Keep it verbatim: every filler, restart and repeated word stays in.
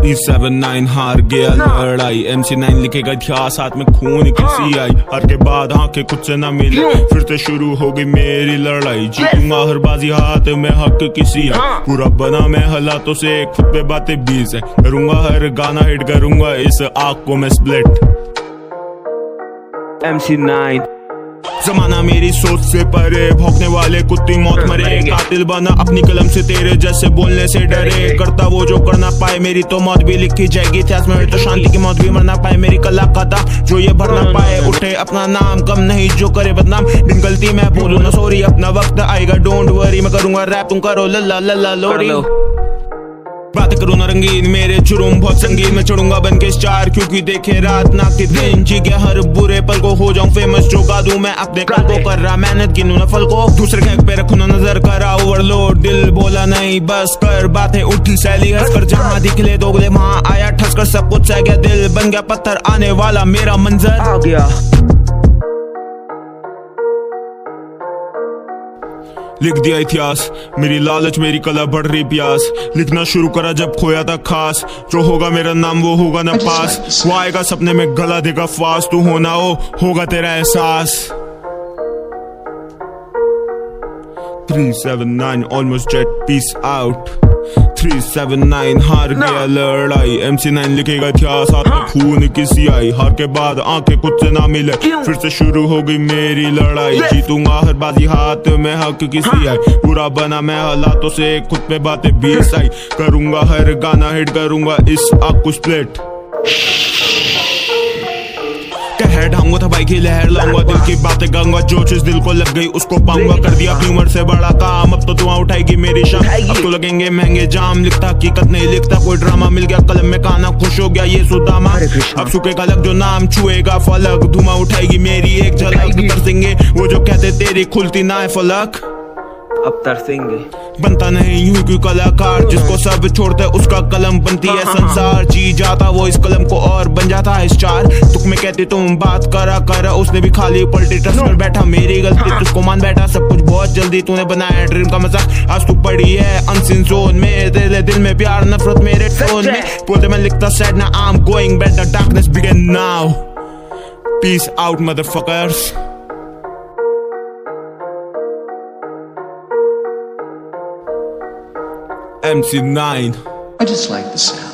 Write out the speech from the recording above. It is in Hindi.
थ्री सेवन नाइन हार गया लड़ाई, एम सी नाइन लिखेगा इतिहास, हाथ में खून किसी आई। हर के बाद आंखें खुद से ना मिले, फिर से शुरू हो गई मेरी लड़ाई। जीतूंगा हर बाजी, हाथ में हक किसी है। पूरा बना मैं हालातों से, खुद पे बातें बीस है। करूंगा हर गाना हिट, करूंगा इस आग को मैं स्प्लिट। एम सी नाइन जमाना मेरी सोच से परे, भौंकने वाले कुत्ती मौत मरे। कातिल बना अपनी कलम से, तेरे जैसे बोलने से डरे। करता वो जो करना पाए, मेरी तो मौत भी लिखी जाएगी इतिहास में। तो शांति की मौत भी मरना पाए, मेरी कला का दाम जो ये भरना पाए। उठे अपना नाम, कम नहीं जो करे बदनाम। बिन गलती मैं बोलूं ना सॉरी, अपना वक्त आएगा डोंट वरी। मैं करूंगा रैप, तुम करो लल्ला लल्ला लोरी। बात करूँ ना रंगीन, मेरे जुर्म बहुत संगीन। मैं चढ़ूंगा बन के स्टार, क्योंकि देखे रात ना के दिन। जी गया हर बुरे पल को, हो जाऊं फेमस चौंका दूं मैं अपने कल को। कर रहा मेहनत, गिनूं ना फल को। दूसरे के पे रखूं ना नजर, करा ओवरलोड। दिल बोला नहीं बस कर, बातें उठी सैली हंस कर। जहाँ दिखले दोगले वहाँ आया ठस कर, सब कुछ सह गया। दिल बन गया पत्थर, आने वाला मेरा मंजर आ गया। लिख दिया इतिहास, मेरी लालच मेरी कला बढ़ रही प्यास। लिखना शुरू करा जब खोया था खास, जो होगा मेरा नाम वो होगा ना पास। वो आएगा सपने में गला देगा फास, तू होना हो होगा तेरा एहसास। Three seven nine almost dead, peace out. Three seven nine हार गया लड़ाई, एम सी नाइन लिखेगा इतिहास, हाथ में खून किसी आई। हार के बाद आंखें खुद से ना मिले, फिर से शुरू हो गई मेरी लड़ाई। जीतूंगा हर बाजी, हाथ में हक किसी आई। पूरा बना मैं हालातों से, खुद पे बातें बीस आई। करूंगा हर गाना हिट, करूंगा इस आग को स्प्लिट। कहर ढाऊंगा था भाई की लहर लाऊंगा, दिल की बातें गाऊंगा। जो चीज दिल को लग गई उसको पाऊंगा। कर दिया अपनी उम्र से बड़ा काम, अब तो दुआ उठाएगी मेरी शाम। अब तो लगेंगे महंगे जाम, लिखता हकीकत नहीं लिखता कोई ड्रामा। मिल गया कलम में काना, खुश हो गया ये सुदामा। अब सूखेगा लग जो नाम छुएगा फलक, धुआं उठाएगी मेरी एक झलक। तरसेंगे वो जो कहते तेरी खुलती ना है फलक, अब तरसेंगे। बनता नहीं यूं कोई कलाकार, जिसको सब छोड़ते उसका कलम बनती है संसार। जी जाता वो इस कलम को और बन जाता है स्टार। तुक में कहते तुम बात करा करा, उसने भी खाली पलटी ट्रस्ट पर बैठा। मेरी गलती तुझको मान बैठा, सब कुछ बहुत जल्दी तूने बनाया ड्रीम का मजाक। आज तू पड़ी है अनसीन जोन में, तेरे दिल में प्यार नफरत मेरे टोन में। बोलते मैं लिखता सैड ना, I am going back, the darkness begin now. Peace out motherfuckers. M C nine. I just like the sound.